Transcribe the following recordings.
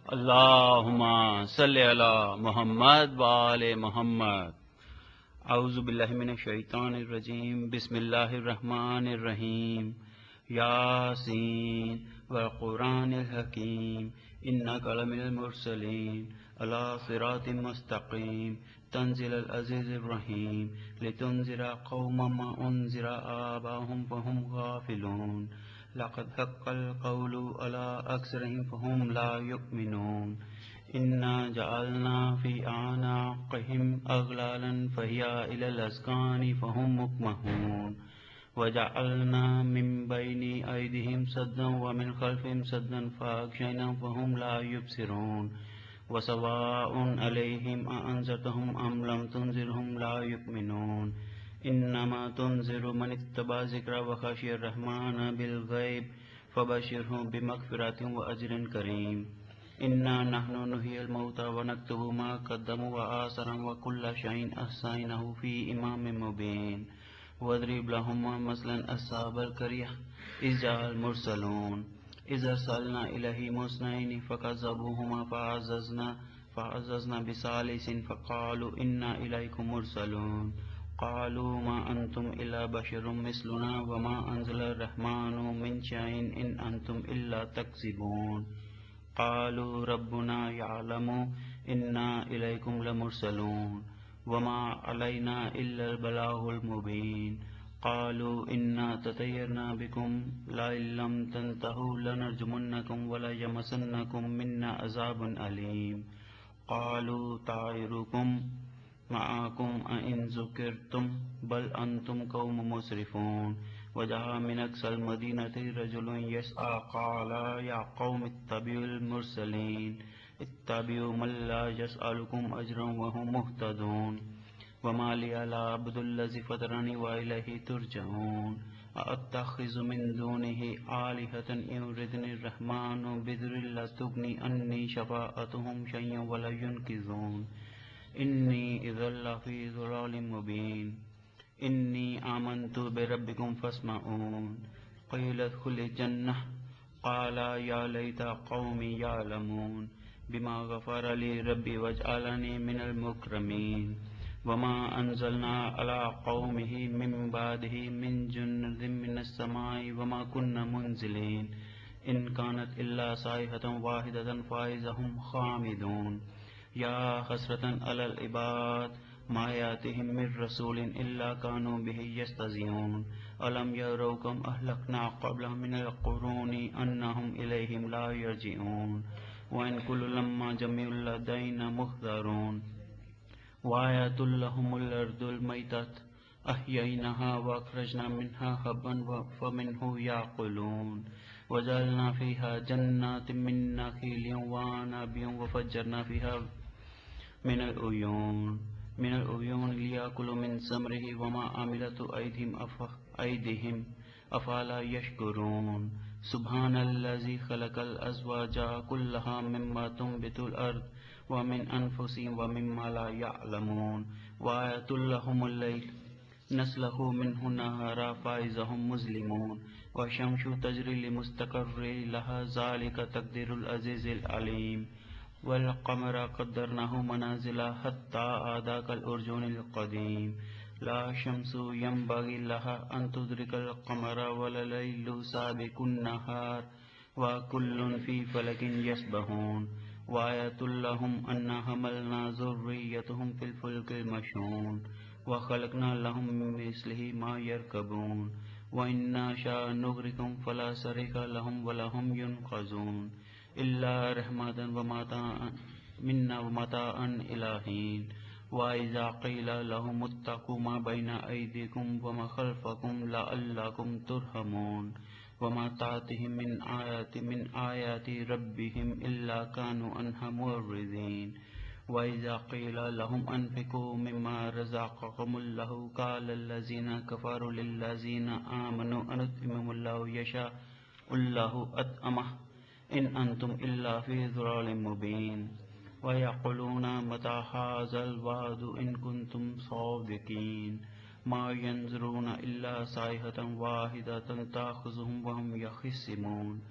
اللہم صلی علی محمد وآل محمد۔ اعوذ باللہ من الشیطان الرجیم، بسم اللہ الرحمن الرحیم۔ یاسین والقرآن الحکیم انک لمن المرسلین علی صراط مستقیم تنزیل العزیز الرحیم لتنذر قوما ما انذر آباؤہم فہم غافلون لقد حق القول على أكثرهم فهم لا يؤمنون إنا جعلنا في أعناقهم أغلالا فهي إلى الأذقان فهم مقمحون وجعلنا من بين أيديهم سدا ومن خلفهم سدا فأغشيناهم فهم لا يبصرون وسواء عليهم أأنذرتهم أم لم تنذرهم لا يؤمنون انما تنذر من اتبع ذکر وخشی الرحمن بالغیب فبشرہ بمغفرۃ واجر کریم۔ انا نحن نحیی الموتى ونکتب ما قدموا وآثارهم وکل شیء احصیناہ فی امام مبین۔ واضرب لهم مثلا اصحاب القریۃ اذ جاء المرسلون اذ ارسلنا الیہم اثنین فکذبوہما فعززنا بثالث فقالوا انا الیکم مرسلون قالوا ما انتم الا بشر مثلنا وما انزل الرحمن من شيء ان انتم الا تكذبون قالوا ربنا يعلم انا اليكم لمرسلون وما علينا الا البلاغ المبين قالوا انا تطيرنا بكم لئن لم تنتهوا لنرجمنكم وليمسنكم منا عذاب اليم قالوا طائركم معكم أئن ذكرتم بل أنتم قوم مسرفون وجاء من أقصى المدينة رجل يسعى قال يا قوم اتبعوا المرسلين اتبعوا من لا يسألكم أجرا وهم مهتدون وما لي لا أعبد الذي فطرني وإليه ترجعون أأتخذ من دونه آلهة إن يردني الرحمن بضر لا تغني عني شفاعتهم شيئا ولا ينقذون انی اذا لفی ضلال مبین انی آمنت بربکم فاسمعون قیل ادخل الجنہ قال یا لیت قومی یعلمون بما غفر لی ربی وجعلنی من المکرمین وما انزلنا علی قومه من بعده من جند من السماء وما كنا منزلین ان كانت الا صیحة واحدة فاذا هم خامدون یا حسرتاً علی العباد ما یاتہم من رسول الا کانوا به یستہزئون الم یروا کم اہلکنا قبلہم من القرون انہم الیہم لا یرجعون وان کل لما جميع لدینا محضرون وآیۃ لہم الارض المیتۃ احییناها واخرجنا منها حبا فمنہ یاکلون وجعلنا فيها جنات من نخیل وعنب وفجرنا فيها من العیون لیاکلوا من ثمره وما عملت ایدیہم افلا یشکرون سبحان الذی خلق الازواج كلها مما تنبت الارض ومن انفسهم ومما لا يعلمون وآیۃ لهم اللیل نسلخ منه النهار فإذا هم مظلمون والشمس تجری لمستقر لها ذلك تقدیر العزیز العلیم والقمر قدرناه منازل حتى عاد كالعرجون القديم لا شمس ينبغي لها أن تدرك القمر ولا الليل سابق النهار وكل في فلك يسبحون وآية لهم أنا حملنا ذريتهم في الفلك المشحون وخلقنا لهم من مثله ما يركبون وإن نشأ نغرقهم فلا صريخ لهم ولا هم ينقذون إلا رحمة ومتاعا منا ومتاعا إلى حين وإذا قيل لهم اتقوا ما بين أيديكم وما خلفكم لعلكم ترحمون وما تأتيهم من آيات ربهم إلا كانوا عنها معرضين وإذا قيل لهم أنفقوا مما رزقكم الله قال الذين كفروا للذين آمنوا أنطعم الله يشاء الله أطعمه إن أنتم إلا في ضلال مبين ويقولون متى هذا الوعد إن كنتم صادقين ما ينظرون إلا صيحة واحدة تأخذهم وهم يخصمون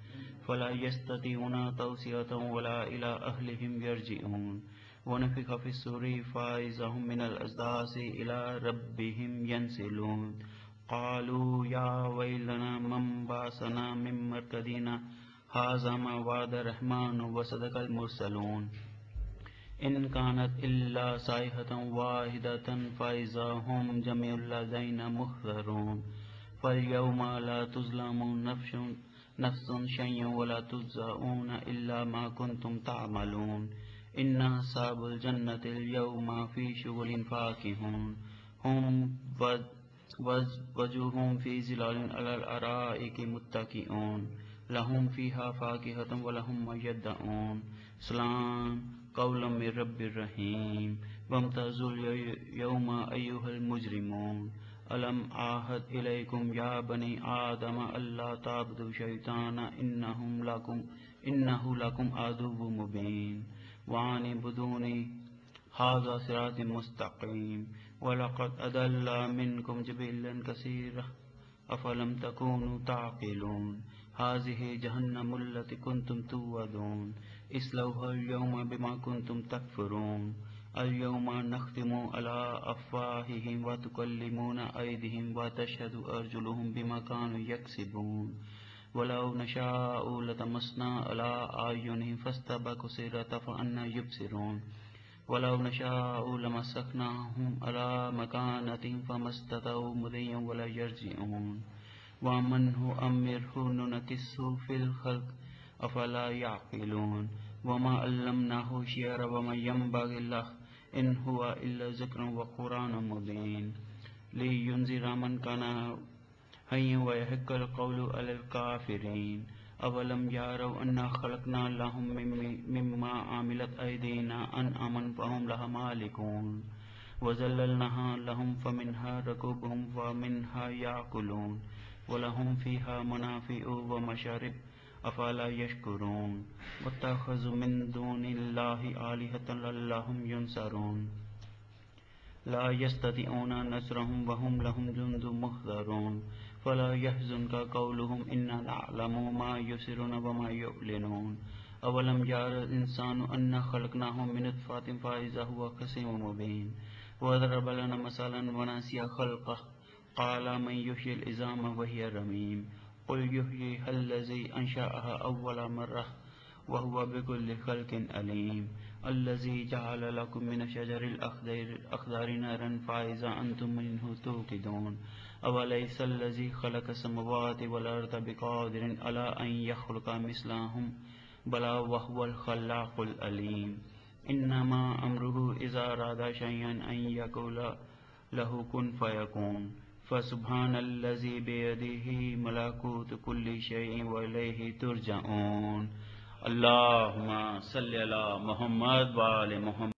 فلا يستطيعون توصية ولا إلى أهلهم يرجعون ونفخ في الصور فإذا هم من الأجداث إلى ربهم ينسلون قالوا يا ويلنا من بعثنا من مرقدنا هذا ما وعد الرحمن وصدق المرسلون إن كانت إلا صيحة واحدة فإذا هم جميع لدينا محضرون فاليوم لا تظلم نفس شيئا ولا تجزون إلا ما كنتم تعملون إن أصحاب الجنة اليوم في شغل فاكهون هم وجوههم في ظلال على الأرائك متكئون لهم فيها فاكهة ولهم ما يدعون سلام قولا من رب الرحيم وامتازوا اليوم أيها المجرمون ألم أعهد إليكم يا بني آدم ألا تعبدوا شيطانا إنه لكم عدو مبين وأن اعبدوني هذا صراط مستقيم ولقد أضل منكم جبلا كثيرا أفلم تكونوا تعقلون هذه جهنم التي كنتم توعدون اصلوها اليوم بما كنتم تكفرون اليوم نختم على أفواههم وتكلمنا أيديهم وتشهد أرجلهم بما كانوا يكسبون ولو نشاء لطمسنا على أعينهم فاستبقوا الصراط فأنى يبصرون ولو نشاء لمسخناهم على مكانتهم فما استطاعوا مضيا ولا يرجعون ومن أمره ننكسه في الخلق أفلا يعقلون وما علمناه الشعر وما ينبغي له إن هو إلا ذكر وقرآن مبين لينذر من كان حيا ويحق القول على الكافرين أولم يروا أنا خلقنا لهم مما عملت أيدينا أنعاما فهم لها مالكون وذللناها لهم فمنها ركوبهم ومنها يأكلون ولهم فيها منافع ومشارب أفلا يشكرون واتخذوا من دون الله آلهة لعلهم ينصرون لا يستطيعون نصرهم وهم لهم جند محضرون فلا يحزنك قولهم إنا نعلم ما يسرون وما يعلنون أولم يرى الإنسان أنا خلقناه من نطفة فإذا هو خصيم مبين وضرب لنا مثلا ونسي خلقه قال من يحيي العظام وهي رميم قل يحييها الذي أنشأها أول مرة وهو بكل خلق عليم الذي جعل لكم من الشجر الأخضر نارا فإذا أنتم منه توقدون أوليس الذي خلق السماوات والأرض بقادر على أن يخلق مثلهم بلى وهو الخلاق العليم إنما أمره إذا أراد شيئا أن يقول له كن فيكون فسبحان الذي بيده ملكوت كل شيء وإليه ترجعون اللهم صل على محمد وآل محمد